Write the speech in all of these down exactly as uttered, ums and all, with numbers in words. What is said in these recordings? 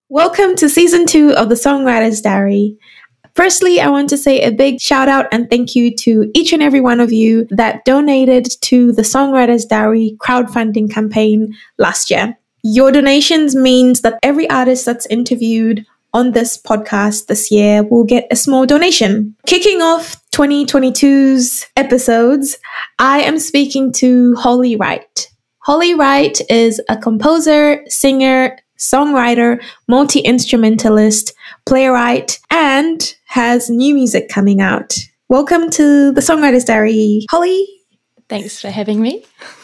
Welcome to season two of the Songwriter's Diary. Firstly, I want to say a big shout out and thank you to each and every one of you that donated to the Songwriter's Diary crowdfunding campaign last year. Your donations means that every artist that's interviewed on this podcast this year will get a small donation. Kicking off twenty twenty-two's episodes, I am speaking to Holly Wright. Holly Wright is a composer, singer, songwriter, multi-instrumentalist, playwright, and has new music coming out. Welcome to the Songwriter's Diary, Holly. Thanks for having me.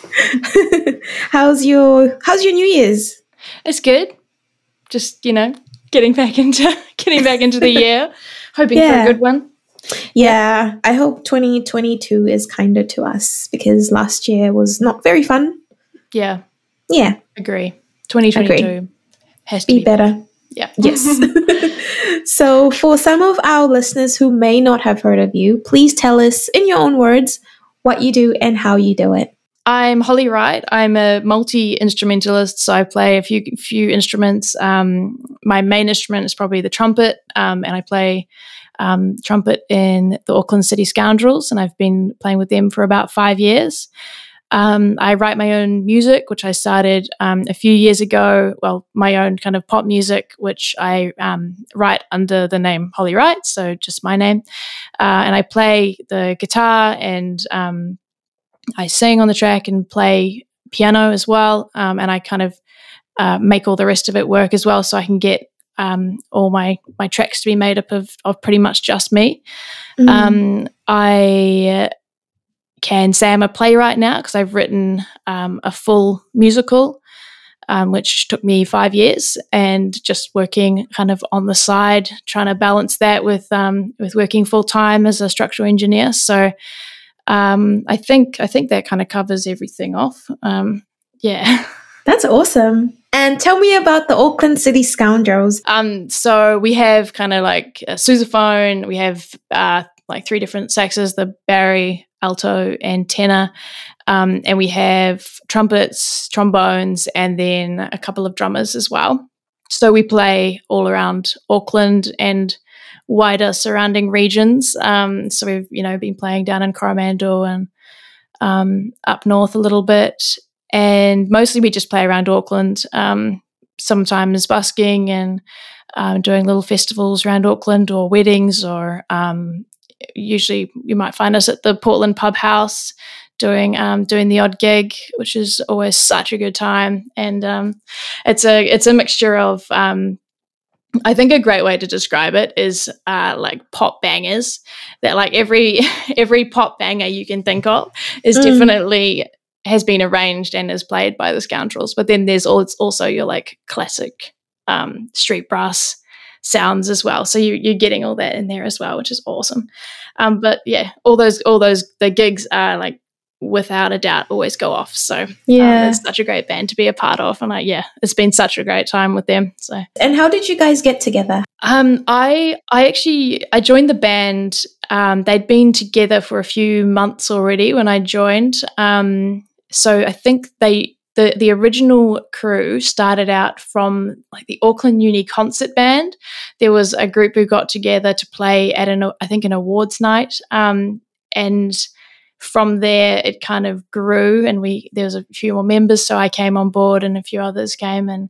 how's your How's your New Year's? It's good. Just, you know, getting back into getting back into the year, hoping yeah. for a good one. Yeah, I hope twenty twenty-two is kinder to us because last year was not very fun. Yeah. Yeah. Agree. twenty twenty-two Agree. has to be, be better. better. Yeah. Yes. So for some of our listeners who may not have heard of you, please tell us in your own words what you do and how you do it. I'm Holly Wright. I'm a multi-instrumentalist, so I play a few few instruments. Um, my main instrument is probably the trumpet, um, and I play um, trumpet in the Auckland City Scoundrels, and I've been playing with them for about five years. Um, I write my own music, which I started um, a few years ago. Well, my own kind of pop music, which I um, write under the name Holly Wright, so just my name. Uh, and I play the guitar and um, I sing on the track and play piano as well. Um, and I kind of uh, make all the rest of it work as well, so I can get um, all my my tracks to be made up of of pretty much just me. Mm. Um, I can say I'm a playwright now because I've written um, a full musical, um, which took me five years, and just working kind of on the side, trying to balance that with um, with working full time as a structural engineer. So um, I think I think that kind of covers everything off. Um, yeah, that's awesome. And tell me about the Auckland City Scoundrels. Um, so we have kind of like a sousaphone. We have uh, like three different saxes: the barry, alto, and tenor. Um, and we have trumpets, trombones, and then a couple of drummers as well. So we play all around Auckland and wider surrounding regions. Um, so we've, you know, been playing down in Coromandel and um, up north a little bit. And mostly we just play around Auckland, um, sometimes busking and um, doing little festivals around Auckland or weddings, or um, usually you might find us at the Portland Pub House doing um, doing the odd gig, which is always such a good time. And um, it's a it's a mixture of um, I think a great way to describe it is uh, like pop bangers. That like every every pop banger you can think of is mm. definitely has been arranged and is played by the Scoundrels. But then there's also your like classic um, street brass sounds as well. So you, you're getting all that in there as well, which is awesome. Um, but yeah, all those all those the gigs are like without a doubt always go off. So yeah, um, it's such a great band to be a part of, and like yeah, it's been such a great time with them. So and how did you guys get together? Um, I I actually I joined the band. Um, they'd been together for a few months already when I joined. Um, so I think they the the original crew started out from like the Auckland Uni concert band. There was a group who got together to play at an I think an awards night, um, and from there it kind of grew, and we there was a few more members. So I came on board, and a few others came, and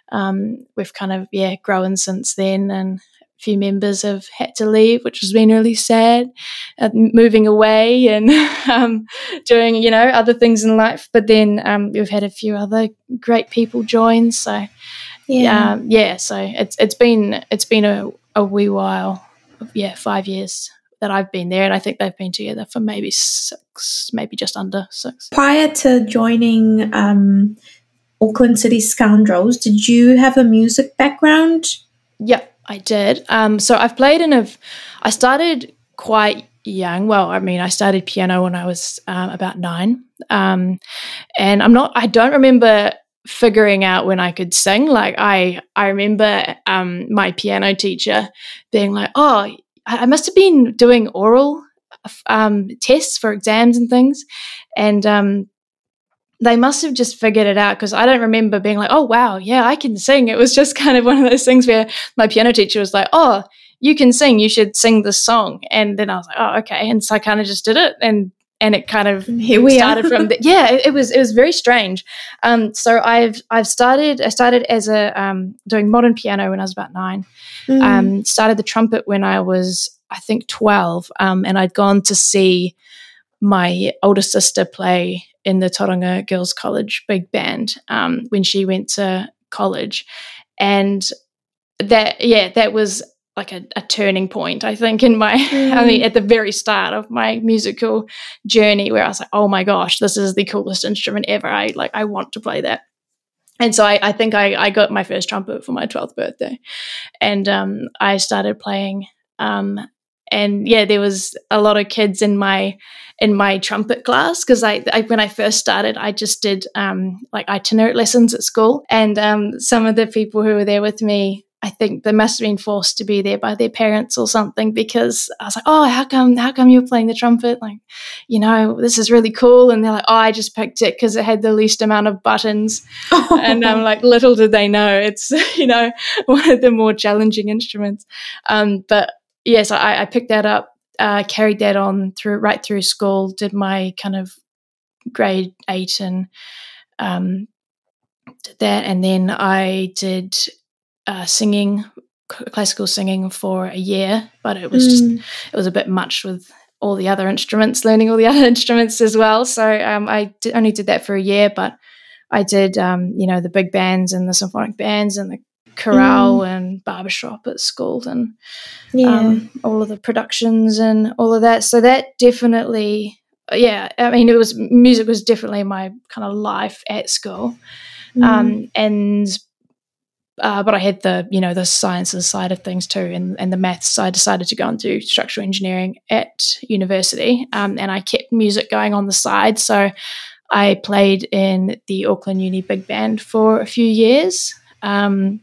um, we've kind of yeah grown since then. And a few members have had to leave, which has been really sad, uh, moving away and um, doing, you know, other things in life. But then um, we've had a few other great people join. So, yeah, um, yeah. So it's it's been it's been a, a wee while, yeah, five years that I've been there, and I think they've been together for maybe six, maybe just under six. Prior to joining um, Auckland City Scoundrels, did you have a music background? Yep. I did. Um, so I've played in a, I started quite young. Well, I mean, I started piano when I was um, about nine. Um, and I'm not, I don't remember figuring out when I could sing. Like I, I remember um, my piano teacher being like, oh, I must have been doing oral um, tests for exams and things. And um, they must have just figured it out, because I don't remember being like, oh, wow, yeah, I can sing. It was just kind of one of those things where my piano teacher was like, oh, you can sing, you should sing this song. And then I was like, oh, okay. And so I kind of just did it. And and it kind of Here we started are. from the, yeah, it, it was it was very strange. Um, so I've I've started I started as a um, doing modern piano when I was about nine. Mm. Um, started the trumpet when I was, I think, twelve, um, and I'd gone to see my older sister play in the Tauranga Girls College big band um, when she went to college, and that yeah that was like a, a turning point, I think, in my mm. I mean at the very start of my musical journey, where I was like, oh my gosh, this is the coolest instrument ever. I like I want to play that. And so I, I think I, I got my first trumpet for my twelfth birthday, and um, I started playing. Um, and yeah, there was a lot of kids in my in my trumpet class, because I, I when I first started, I just did um, like itinerant lessons at school, and um, some of the people who were there with me, I think they must have been forced to be there by their parents or something, because I was like, oh, how come how come you're playing the trumpet? Like, you know, this is really cool. And they're like, oh, I just picked it because it had the least amount of buttons. Oh. And I'm like, little did they know it's, you know, one of the more challenging instruments. Um, but yes, I, I picked that up, uh, carried that on through right through school, did my kind of grade eight and um, did that. And then I did Uh, singing, classical singing for a year, but it was mm. just, it was a bit much with all the other instruments, learning all the other instruments as well. So um, I did, only did that for a year, but I did, um, you know, the big bands and the symphonic bands and the chorale mm. and barbershop at school, and yeah. um, all of the productions and all of that. So that definitely, yeah, I mean, it was, music was definitely my kind of life at school. Mm. Um, and Uh, but I had the, you know, the sciences side of things too, and, and the maths. So I decided to go and do structural engineering at university, um, and I kept music going on the side. So I played in the Auckland Uni Big Band for a few years. Um,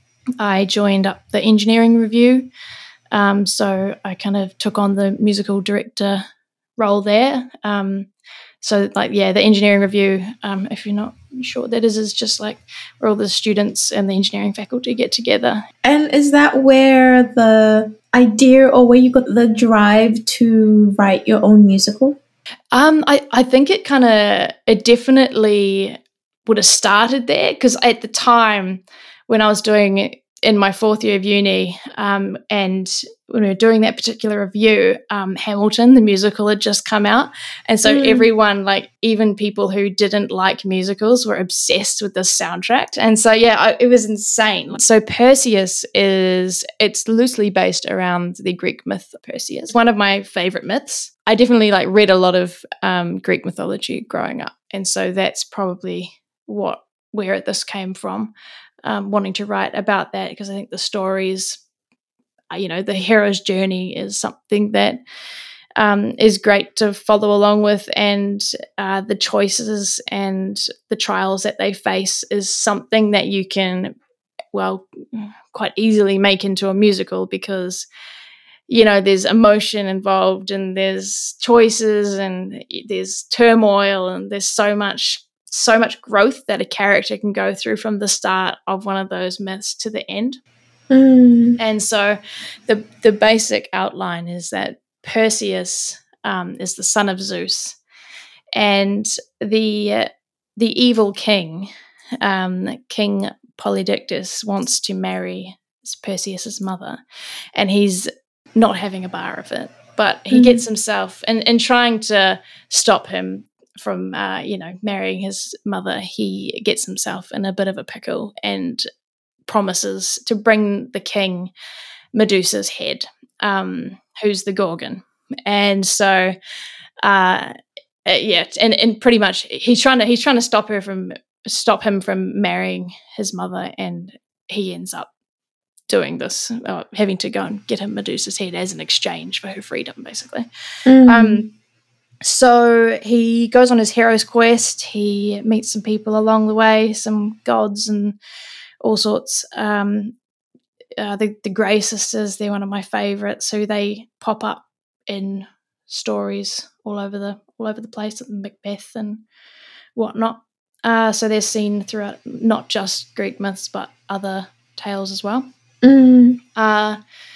I joined up the engineering review, um, so I kind of took on the musical director role there. Um, So, like, yeah, the engineering review, um, if you're not sure what that is, is just like where all the students and the engineering faculty get together. And is that where the idea or where you got the drive to write your own musical? Um, I, I think it kind of, it definitely would have started there, because at the time when I was doing it in my fourth year of uni, um, and when we were doing that particular review, um, Hamilton, the musical, had just come out. And so mm. everyone, like even people who didn't like musicals, were obsessed with this soundtrack. And so, yeah, I, it was insane. So Perseus is, it's loosely based around the Greek myth of Perseus. One of my favorite myths. I definitely like read a lot of um, Greek mythology growing up. And so that's probably what, where this came from. Um, wanting to write about that, because I think the stories, you know, the hero's journey is something that um, is great to follow along with, and uh, the choices and the trials that they face is something that you can, well, quite easily make into a musical, because, you know, there's emotion involved, and there's choices, and there's turmoil, and there's so much so much growth that a character can go through from the start of one of those myths to the end. Mm. And so the the basic outline is that Perseus um, is the son of Zeus, and the uh, the evil king, um, King Polydectes, wants to marry Perseus's mother, and he's not having a bar of it, but he mm. gets himself, and in trying to stop him from, uh, you know, marrying his mother, he gets himself in a bit of a pickle and promises to bring the king Medusa's head, um, who's the Gorgon. And so, uh, yeah, and, and pretty much he's trying to he's trying to stop her from stop him from marrying his mother, and he ends up doing this, uh, having to go and get him Medusa's head as an exchange for her freedom, basically. Mm. Um, So he goes on his hero's quest. He meets some people along the way, some gods and all sorts. Um, uh, the, the Grey Sisters, they're one of my favourites, who they pop up in stories all over the all over the place, at Macbeth and whatnot. Uh, so they're seen throughout not just Greek myths, but other tales as well. Mm. Uh,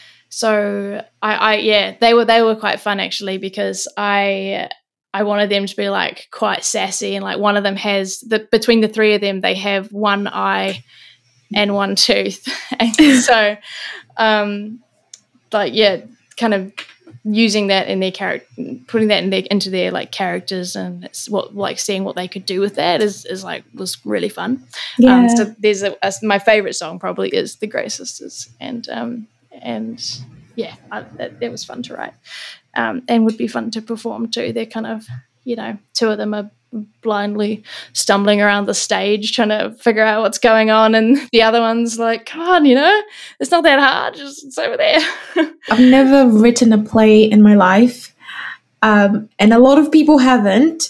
so I, I, yeah, they were they were quite fun actually, because I I wanted them to be like quite sassy, and like one of them has the between the three of them they have one eye and one tooth, and so um, like yeah, kind of using that in their character, putting that in their, into their like characters, and it's what like seeing what they could do with that is is like was really fun. Yeah. Um, so there's a, a my favorite song probably is the Grey Sisters, and um and yeah, I, that, that was fun to write, um, and would be fun to perform too. They're kind of, you know, two of them are blindly stumbling around the stage trying to figure out what's going on, and the other one's like, come on, you know, it's not that hard, just it's over there. I've never written a play in my life, um, and a lot of people haven't.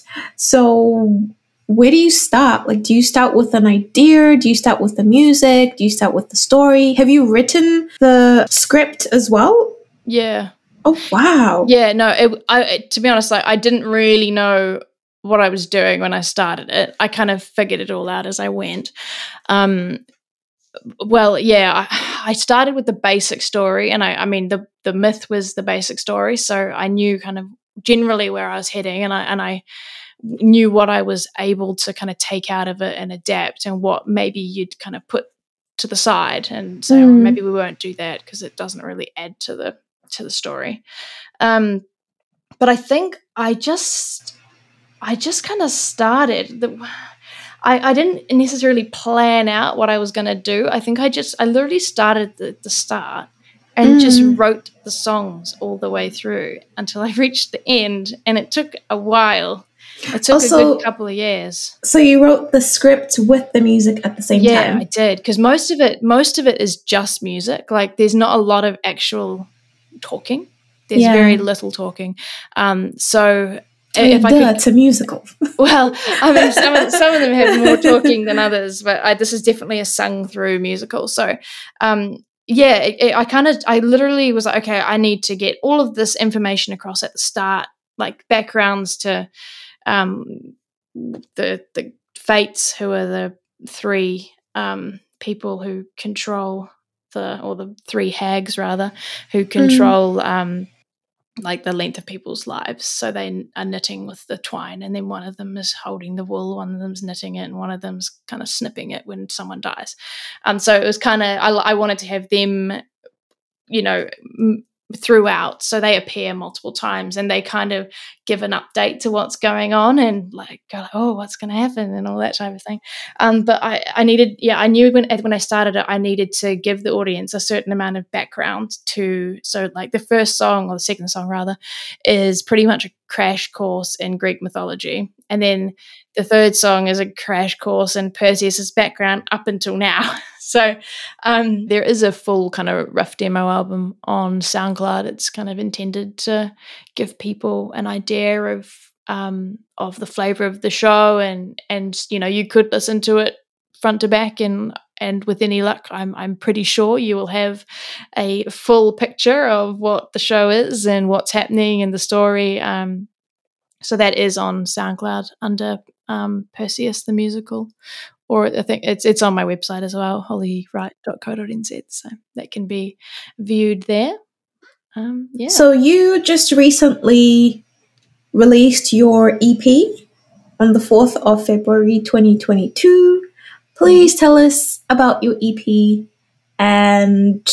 So where do you start? Like, do you start with an idea? Do you start with the music? Do you start with the story? Have you written the script as well? Yeah. Oh, wow. Yeah, no, it, I, to be honest, like I didn't really know what I was doing when I started it. I kind of figured it all out as I went. Um, well, yeah, I, I started with the basic story, and I, I mean, the the myth was the basic story, so I knew kind of generally where I was heading, and I and I knew what I was able to kind of take out of it and adapt, and what maybe you'd kind of put to the side and say, Mm. oh, maybe we won't do that because it doesn't really add to the to the story. Um, but I think I just I just kind of started. The, I, I didn't necessarily plan out what I was going to do. I think I just I literally started at the, the start and Mm. just wrote the songs all the way through until I reached the end, and it took a while. It took Also, a good couple of years. So you wrote the script with the music at the same yeah, time? I did, because most of it most of it is just music. Like there's not a lot of actual talking. There's Yeah. very little talking. Um, so I mean, if I duh, could, it's a musical. well, I mean, some of some of them have more talking than others, but I, this is definitely a sung through musical. So, um, yeah, it, it, I kind of, I literally was like, okay, I need to get all of this information across at the start, like backgrounds to um, the the Fates, who are the three um, people who control the, or the three hags rather, who control. Mm. Um, like the length of people's lives. So they are knitting with the twine, and then one of them is holding the wool, one of them's knitting it, and one of them's kind of snipping it when someone dies. Um, so it was kind of, I, I wanted to have them, you know, m- throughout. So they appear multiple times, and they kind of give an update to what's going on, and like go like, oh, what's going to happen, and all that type of thing. Um, but I, I needed, yeah, I knew when when I started it, I needed to give the audience a certain amount of background to. So like the first song, or the second song rather, is pretty much a crash course in Greek mythology, and then the third song is a crash course in Perseus's background up until now. So um, there is a full kind of rough demo album on SoundCloud. It's kind of intended to give people an idea of um, of the flavor of the show, and and you know, you could listen to it front to back, and and with any luck, I'm I'm pretty sure you will have a full picture of what the show is and what's happening in the story. Um, so that is on SoundCloud under um, Perseus the Musical. Or I think it's it's on my website as well, hollywright dot co dot n z. So that can be viewed there. Um, yeah. So you just recently released your E P on the fourth of February twenty twenty-two. Please tell us about your E P and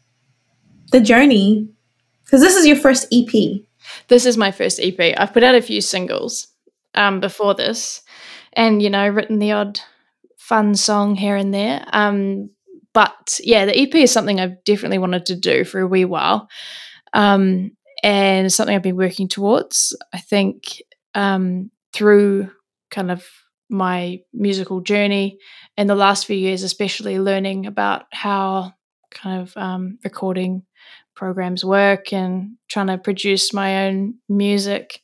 the journey, because this is your first E P. This is my first E P. I've put out a few singles um, before this, and you know, written the odd fun song here and there. Um, but yeah, the E P is something I've definitely wanted to do for a wee while, um, and it's something I've been working towards. I think um, through kind of my musical journey in the last few years, especially learning about how kind of um, recording programs work and trying to produce my own music,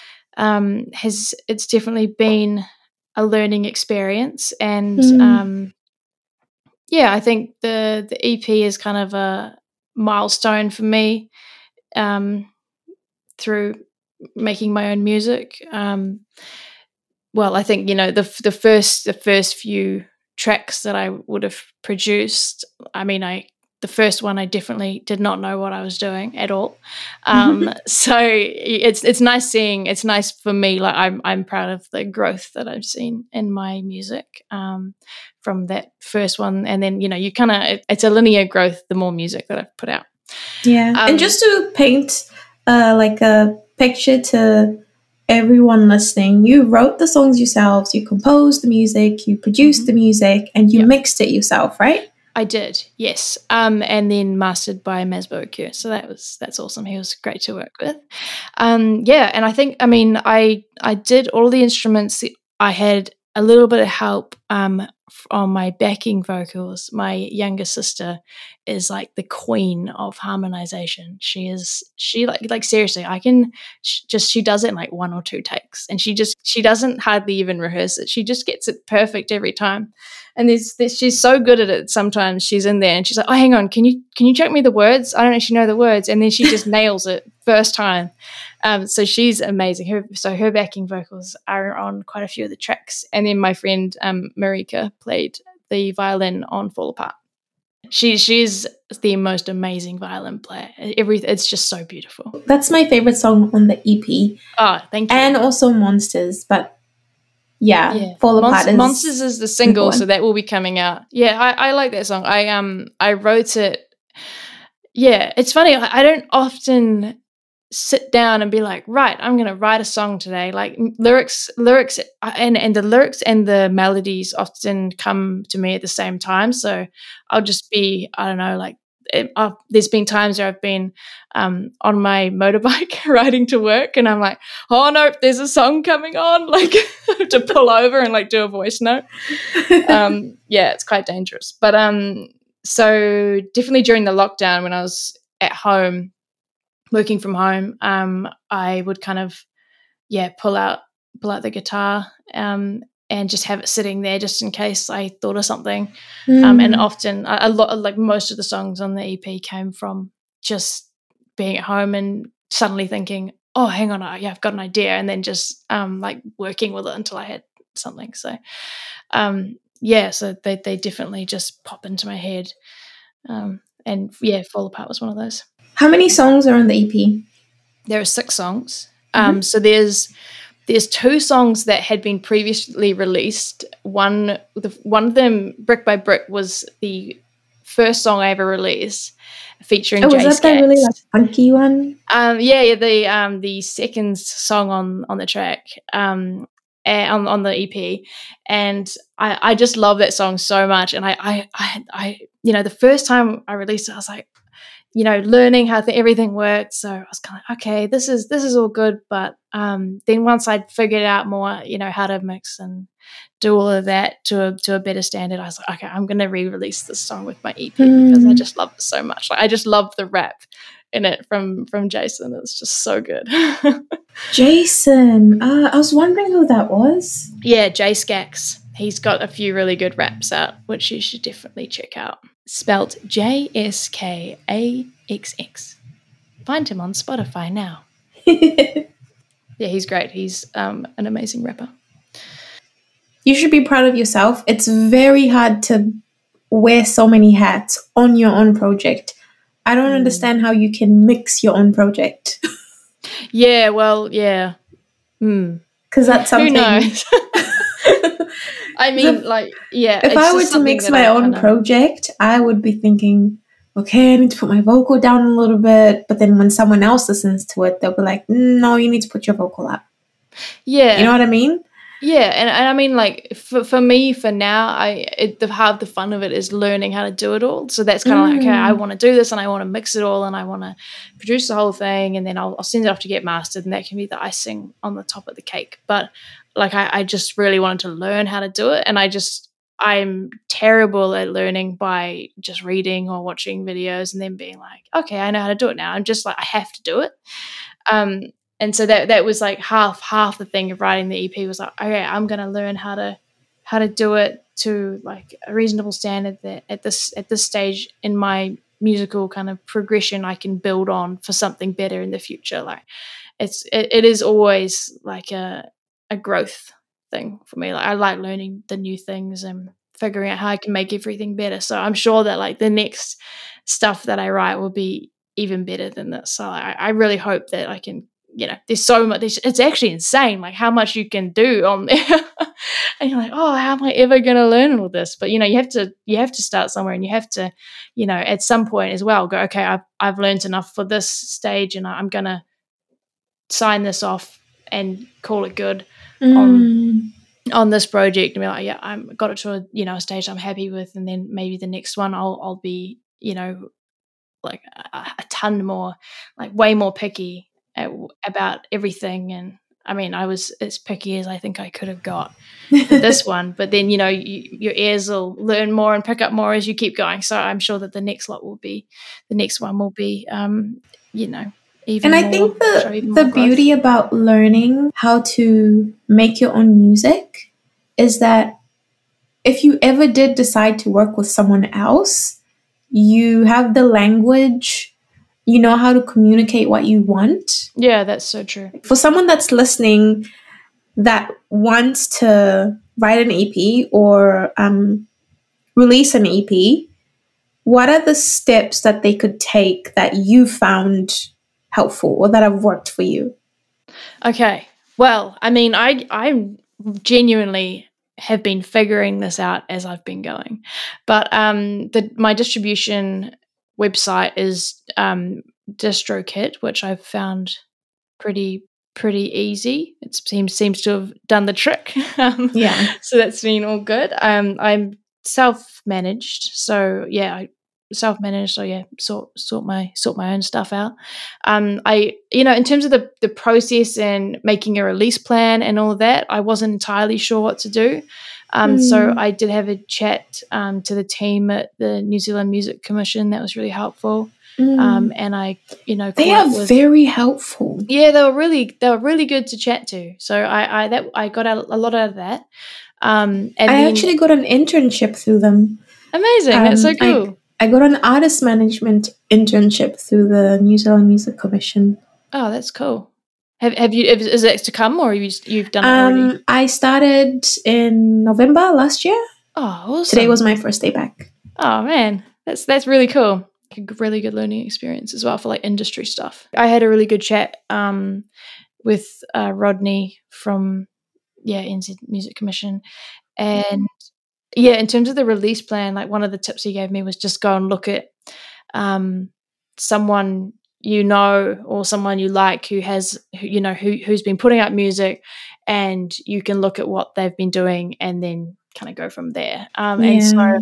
um, has it's definitely been a learning experience. And Mm. um, yeah, I think the the E P is kind of a milestone for me um, through making my own music. Um, well, I think, you know, the the first the first few tracks that I would have produced, I mean, I the first one I definitely did not know what I was doing at all. Um, so it's it's nice seeing it's nice for me. Like I'm I'm proud of the growth that I've seen in my music um, from that first one, and then you know you kind of it, it's a linear growth the more music that I've put out. Yeah, um, and just to paint uh, like a picture to everyone listening, you wrote the songs yourselves, you composed the music, you produced mm-hmm. the music, and you yep. mixed it yourself, right? I did, yes, um, and then mastered by Masbo Okur. So that was that's awesome. He was great to work with. Um, yeah, and I think I mean I I did all the instruments. I had a little bit of help um, on my backing vocals. My younger sister is like the queen of harmonization. She is she like like seriously. I can she just she does it in like one or two takes, and she just she doesn't hardly even rehearse it. She just gets it perfect every time. And there's, there's, she's so good at it. Sometimes she's in there and she's like, "Oh, hang on, can you can you check me the words? I don't actually know the words." And then she just nails it first time. Um, so she's amazing. Her so her backing vocals are on quite a few of the tracks. And then my friend um, Marika played the violin on Fall Apart. She she's the most amazing violin player. Every it's just so beautiful. That's my favorite song on the E P. Oh, thank you. And also Monsters, but. Yeah, yeah. Fall Apart Monst- is Monsters is the single, so that will be coming out. Yeah, I, I like that song. I um I wrote it. Yeah, it's funny. I, I don't often sit down and be like, right, I'm going to write a song today. Like lyrics, lyrics, and and the lyrics and the melodies often come to me at the same time. So I'll just be, I don't know, like. It, uh, there's been times where I've been um, on my motorbike riding to work and I'm like, oh no, there's a song coming on, like to pull over and like do a voice note. Um, yeah, it's quite dangerous. But um, so definitely during the lockdown when I was at home, working from home, um, I would kind of, yeah, pull out, pull out the guitar um, and just have it sitting there just in case I thought of something. Mm. Um, and often, a, a lot, like most of the songs on the E P came from just being at home and suddenly thinking, oh, hang on, yeah, I've got an idea, and then just um, like working with it until I had something. So, um, yeah, so they they definitely just pop into my head. Um, and yeah, Fall Apart was one of those. How many songs are on the E P? There are six songs. Mm-hmm. Um, so there's There's two songs that had been previously released. One, the, one of them, Brick by Brick, was the first song I ever released, featuring. Oh, Jay was that Skax. the really like funky one? Um, yeah, yeah, the um the second song on on the track, um, on on the E P, and I I just love that song so much. And I I I, I you know the first time I released it, I was like, you know, learning how th- everything worked. So I was kind of like, okay, this is this is all good. But um, then once I'd figured out more, you know, how to mix and do all of that to a to a better standard, I was like, okay, I'm going to re-release this song with my E P mm. because I just love it so much. Like I just love the rap in it from from Jason. It's just so good. Jason, uh, I was wondering who that was. Yeah, Jay Skax. He's got a few really good raps out, which you should definitely check out. Spelt J S K A X X. Find him on Spotify now. Yeah, he's great. He's um, an amazing rapper. You should be proud of yourself. It's very hard to wear so many hats on your own project. I don't mm. understand how you can mix your own project. Yeah, well, yeah. Because mm. that's something... Who knows? I mean, the, like, yeah. If I were to mix my I own kinda... project, I would be thinking, okay, I need to put my vocal down a little bit. But then when someone else listens to it, they'll be like, no, you need to put your vocal up. Yeah. You know what I mean? Yeah, and, and I mean, like, for for me, for now, I it, the half the fun of it is learning how to do it all. So that's kind of mm. like, okay, I want to do this, and I want to mix it all, and I want to produce the whole thing, and then I'll, I'll send it off to get mastered, and that can be the icing on the top of the cake. But, like, I, I just really wanted to learn how to do it, and I just, I'm terrible at learning by just reading or watching videos and then being like, okay, I know how to do it now. I'm just like, I have to do it. Um And so that that was like half half the thing of writing the E P was like, okay, I'm gonna learn how to how to do it to like a reasonable standard that at this at this stage in my musical kind of progression I can build on for something better in the future. Like it's it, it is always like a a growth thing for me. Like I like learning the new things and figuring out how I can make everything better. So I'm sure that like the next stuff that I write will be even better than this. So I, I really hope that I can, you know, there's so much, there's, it's actually insane, like how much you can do on there. And you're like, oh, how am I ever going to learn all this? But, you know, you have to, you have to start somewhere, and you have to, you know, at some point as well, go, okay, I've, I've learned enough for this stage, and I'm going to sign this off and call it good Mm. on, on this project, and be like, yeah, I'm got it to a, you know, a stage I'm happy with. And then maybe the next one I'll, I'll be, you know, like a, a ton more, like way more picky at, about everything. And I mean, I was as picky as I think I could have got for this one, but then, you know, you, your ears will learn more and pick up more as you keep going. So I'm sure that the next lot will be, the next one will be, um, you know, even And I more, think show even the, the more growth. beauty about learning how to make your own music is that if you ever did decide to work with someone else, you have the language, you know how to communicate what you want. Yeah, that's so true. For someone that's listening that wants to write an E P or um, release an E P, what are the steps that they could take that you found helpful or that have worked for you? Okay. Well, I mean, I I genuinely have been figuring this out as I've been going, but um, the my distribution website is um, DistroKit, which I've found pretty pretty easy. It seems seems to have done the trick. um, Yeah. So that's been all good. Um, I'm self managed, so yeah, I self managed. So yeah, sort sort my sort my own stuff out. Um, I you know in terms of the the process and making a release plan and all of that, I wasn't entirely sure what to do. Um, Mm. So I did have a chat um, to the team at the New Zealand Music Commission. That was really helpful. Mm. Um, and I, you know, They caught are up with, very helpful. yeah, they were really they were really good to chat to. So I I that I got out a lot out of that. Um, and I then actually got an internship through them. amazing, that's so Um, cool. I, I got an artist management internship through the New Zealand Music Commission. Oh, that's cool. Have have you? Is it to come, or have you, you've done it already? Um, I started in November last year. Oh, awesome. Today was my first day back. Oh man, that's that's really cool. A g- really good learning experience as well for like industry stuff. I had a really good chat um, with uh, Rodney from yeah N Z Music Commission, and yeah, in terms of the release plan, like one of the tips he gave me was just go and look at um, someone you know or someone you like who has who, you know who who's been putting out music, and you can look at what they've been doing and then kind of go from there. Um, and so Yeah.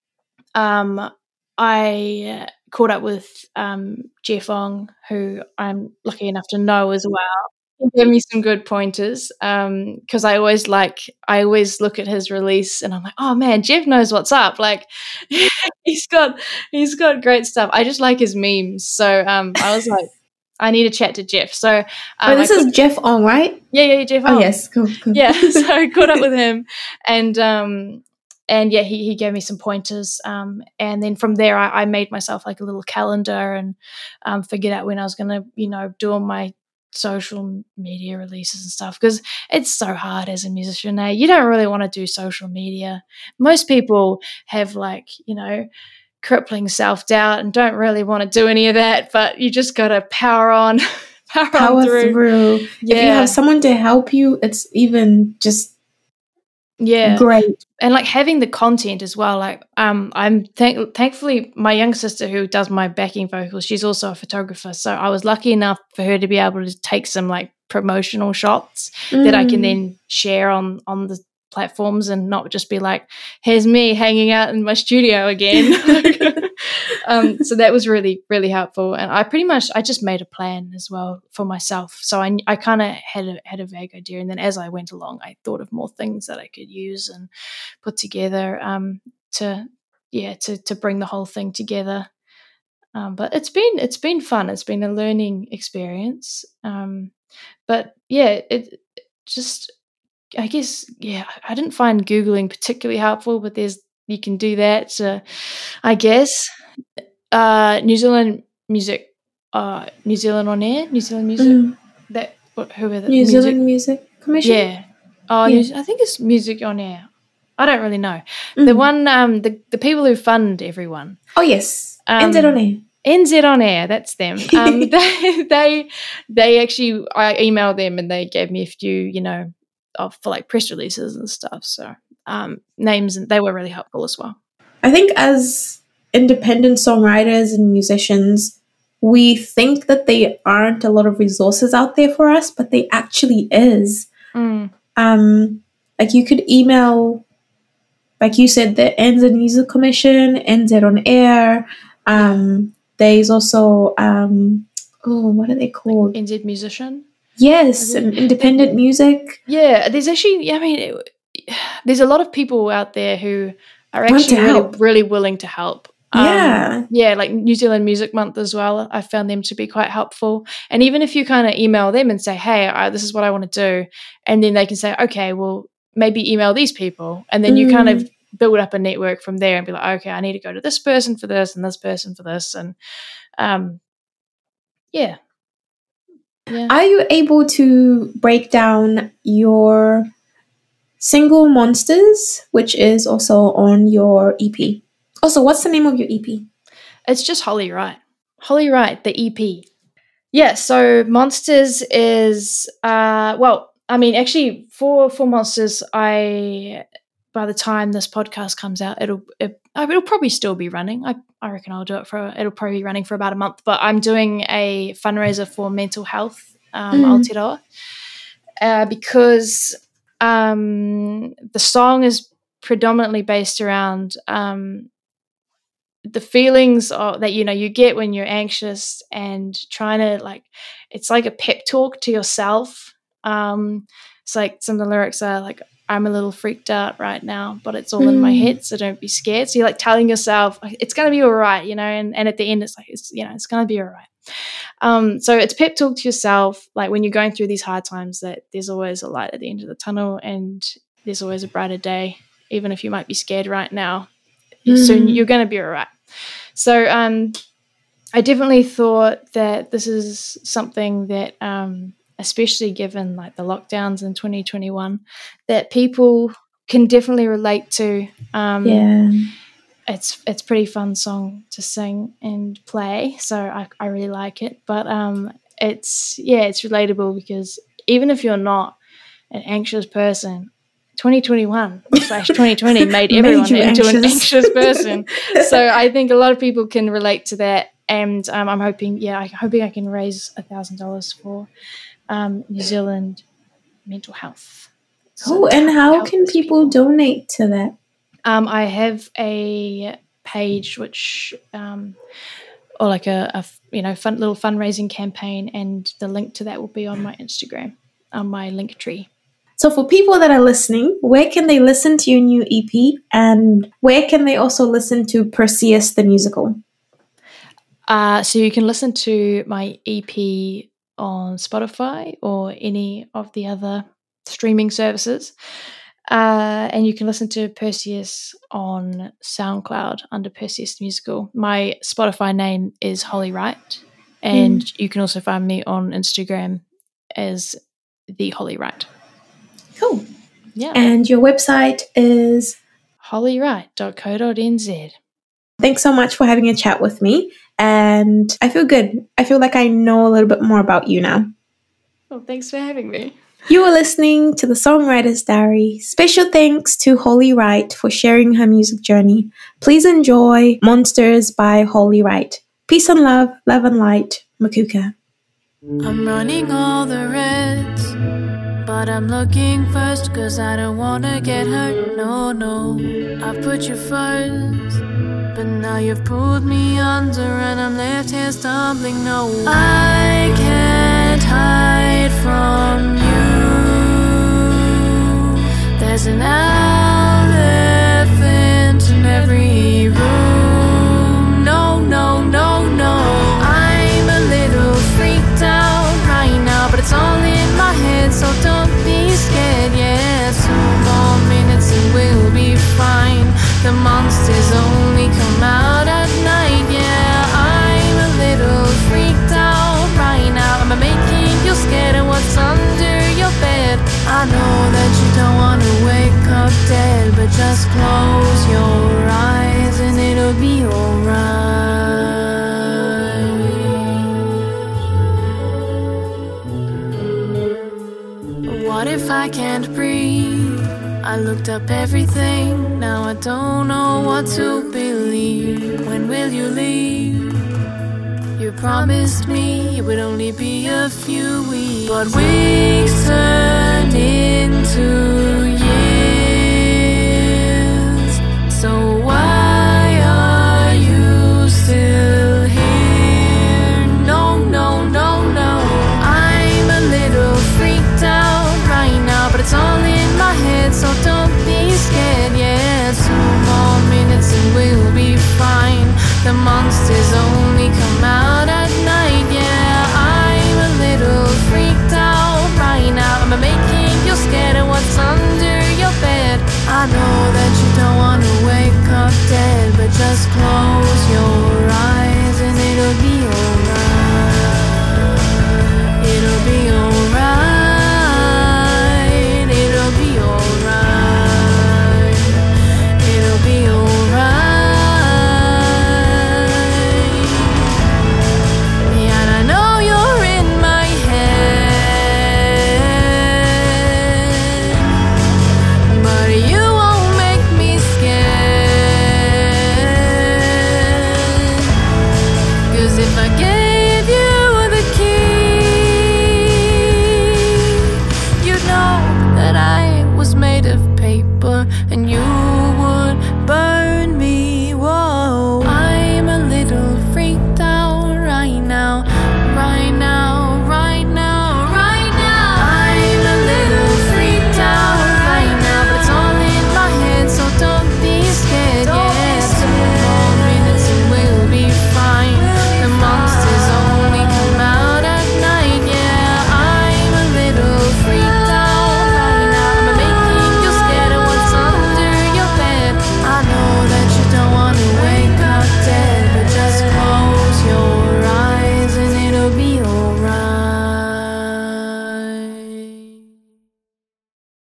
um, I uh, caught up with um, Jeff Ong, who I'm lucky enough to know as well. He gave me some good pointers because I always like I always look at his release and I'm like, oh man, Jeff knows what's up. Like he's got he's got great stuff. I just like his memes. So um, I was like, I need to chat to Jeff. So um, Oh, this I is caught- Jeff Ong, right? yeah, yeah, Jeff Ong. Oh, yes. Cool, cool. Yeah, so I caught up with him, and um, and yeah, he he gave me some pointers, um, and then from there, I, I made myself like a little calendar and um, figured out when I was gonna, you know, do all my social media releases and stuff because it's so hard as a musician. Eh? You don't really want to do social media. Most people have like, you know, crippling self doubt and don't really want to do any of that, but you just gotta power on. Power, Power on through. through. If you Yeah. have someone to help you, it's even just Yeah. great. And like having the content as well. Like um I'm thank- thankfully my young sister who does my backing vocals, she's also a photographer. So I was lucky enough for her to be able to take some like promotional shots that I can Mm. then share on on the platforms and not just be like, here's me hanging out in my studio again. um, so that was really, really helpful. And I pretty much, I just made a plan as well for myself. So I, I kind of had a, had a vague idea. And then as I went along, I thought of more things that I could use and put together um, to, yeah, to, to bring the whole thing together. Um, but it's been, it's been fun. It's been a learning experience. Um, but yeah, it, it just, I guess, yeah, I didn't find Googling particularly helpful, but there's, you can do that. So I guess uh, New Zealand music, uh, New Zealand on air, New Zealand music, Mm. that, what, who are the New music? Zealand Music Commission? Yeah. Oh, Yeah. I think it's Music on Air. I don't really know. Mm. The one, um, the, the people who fund everyone. Oh, yes. Um, N Z on Air. N Z on Air, that's them. Um, they, they, they actually, I emailed them and they gave me a few, you know, of, for like press releases and stuff. So um, names, and they were really helpful as well. I think as independent songwriters and musicians, we think that there aren't a lot of resources out there for us, but there actually is. Mm. Um, like you could email, like you said, the N Z Music Commission, N Z on Air. Um, there's also, um, oh, what are they called? N Z Musician. Yes, um, independent music. Yeah, there's actually, I mean, it, there's a lot of people out there who are actually really, help. really willing to help. Yeah. Um, yeah, like New Zealand Music Month as well. I found them to be quite helpful. And even if you kind of email them and say, hey, I, this is what I want to do, and then they can say, okay, well, maybe email these people. And then mm. you kind of build up a network from there and be like, okay, I need to go to this person for this and this person for this. And um, yeah. yeah. Are you able to break down your single Monsters, which is also on your E P? Also, what's the name of your E P? It's just Holly Wright. Holly Wright, the E P. Yeah, so Monsters is, uh, well, I mean, actually, for for Monsters, I by the time this podcast comes out, it'll it, it'll probably still be running. I I reckon I'll do it for it'll probably be running for about a month. But I'm doing a fundraiser for mental health, um, Mm. Aotearoa, uh, because um, the song is predominantly based around um, the feelings of, that you know you get when you're anxious and trying to like it's like a pep talk to yourself. Um, it's like some of the lyrics are like, I'm a little freaked out right now, but it's all mm. in my head, so don't be scared. So you're like telling yourself it's going to be all right, you know, and, and at the end it's like, it's, you know, it's going to be all right. Um, so it's pep talk to yourself, like when you're going through these hard times, that there's always a light at the end of the tunnel and there's always a brighter day, even if you might be scared right now. Mm. Soon you're going to be all right. So um, I definitely thought that this is something that um, especially given like the lockdowns in twenty twenty-one, that people can definitely relate to. Um, yeah. It's it's a pretty fun song to sing and play, so I, I really like it. But um, it's, yeah, it's relatable because even if you're not an anxious person, twenty twenty-one slash twenty twenty made everyone made into anxious. an anxious person. So I think a lot of people can relate to that. And um, I'm hoping, yeah, I'm hoping I can raise a thousand dollars for um, New Zealand mental health. So oh, and how can people, people donate to that? Um, I have a page which, um, or like a, a you know fun little fundraising campaign, and the link to that will be on my Instagram, on my link tree. So for people that are listening, where can they listen to your new E P, and where can they also listen to Perseus the musical? Uh, so you can listen to my E P on Spotify or any of the other streaming services. Uh, and you can listen to Perseus on SoundCloud under Perseus the Musical. My Spotify name is Holly Wright, and mm. you can also find me on Instagram as the Holly Wright. Cool. Yeah. And your website is holly wright dot co dot n z. Thanks so much for having a chat with me, and I feel good. I feel like I know a little bit more about you now. Well, thanks for having me. You are listening to the Songwriter's Diary. Special thanks to Holly Wright for sharing her music journey. Please enjoy Monsters by Holly Wright. Peace and love, love and light, Makuka. I'm running all the reds, but I'm looking first, cause I don't wanna get hurt, no, no. I've put you first, but now you've pulled me under and I'm left here stumbling, no. I can't hide from you. There's an elephant in every room, no, no, no, no. I'm a little freaked out right now, but it's all in my head, so don't be scared, yeah. Two more minutes and we'll be fine. The monsters only come out at night, yeah. I'm a little freaked out right now. I'm making you scared of what's under your bed. I know that you don't if I can't breathe? I looked up everything, now I don't know what to believe. When will you leave? You promised me it would only be a few weeks, but weeks turn into